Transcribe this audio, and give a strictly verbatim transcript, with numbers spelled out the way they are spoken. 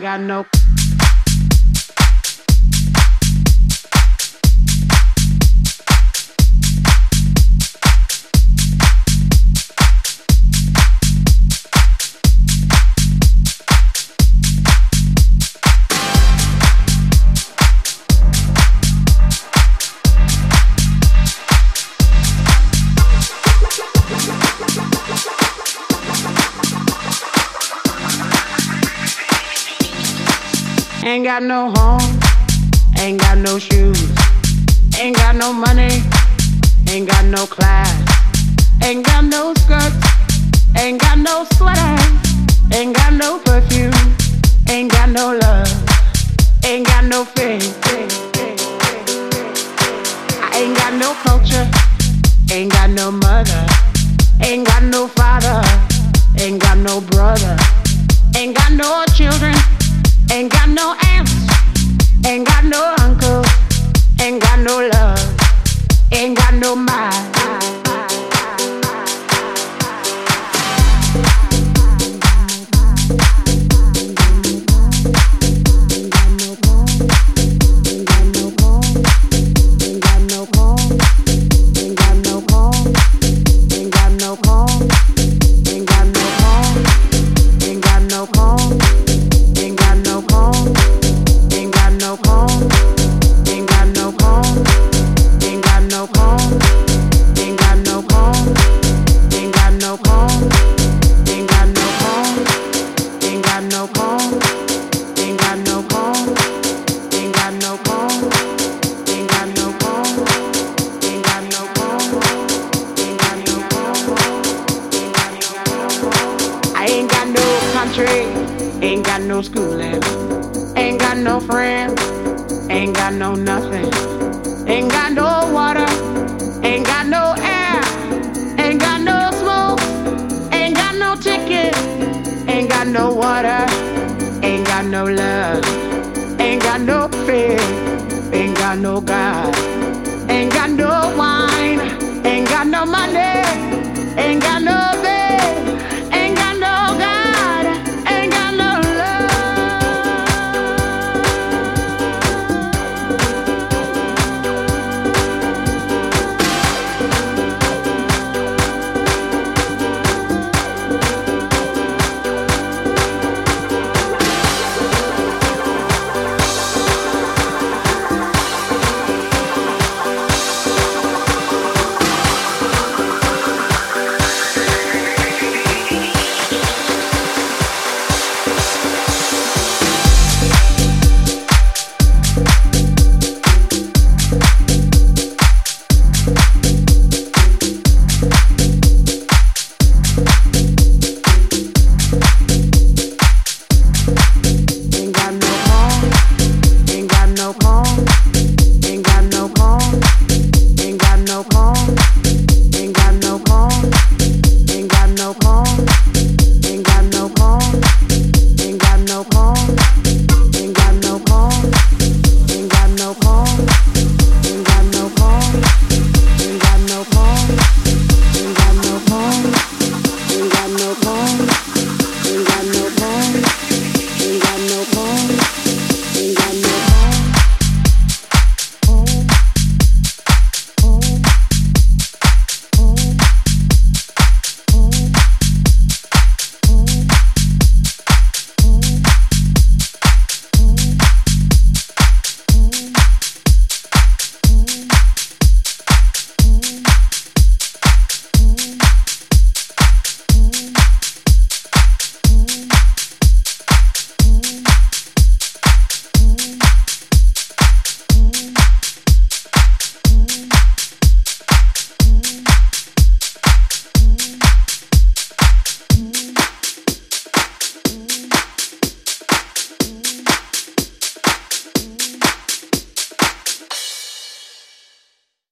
got no. Ain't got no home, ain't got no shoes, ain't got no money, ain't got no class, ain't got no skirts, ain't got no sweater, ain't got no perfume, ain't got no love, ain't got no faith. I ain't got no culture, ain't got no mother, ain't got no father, ain't got no brother, ain't got no children. Ain't got no aunts, ain't got no uncles, ain't got no love, ain't got no mind. Ain't got no schooling, ain't got no friends, ain't got no nothing, ain't got no water, ain't got no air, ain't got no smoke, ain't got no ticket, ain't got no water, ain't got no love, ain't got no faith, ain't got no God, ain't got no wine, ain't got no money, ain't got no bed, ain't got no God. Ain't got no